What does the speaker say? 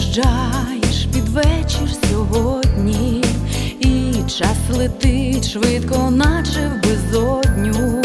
Від'їжджаєш під вечір сьогодні, і час летить швидко, наче в безодню.